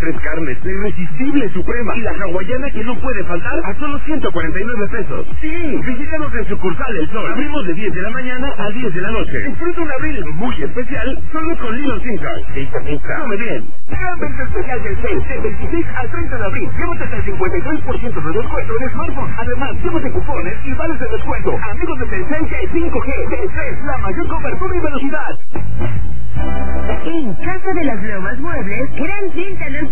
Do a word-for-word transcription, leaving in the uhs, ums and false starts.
tres carnes, la irresistible suprema y la hawaiana que no puede faltar a solo ciento cuarenta y nueve pesos. Sí, visítanos en sucursal El Sol. Abrimos de diez de la mañana a diez de la noche. Disfruta un abril muy especial solo con Little Caesars. Pizza, pizza. Come bien. Gran venta especial del seis, del veintiséis al treinta de abril. Llévate hasta el cincuenta y tres por ciento de descuento de smartphone. Además, llévate cupones y vales de descuento. Amigos de Telcel y cinco G. Telcel, la mayor cobertura y velocidad. En Casa de las Lomas Muebles, gran venta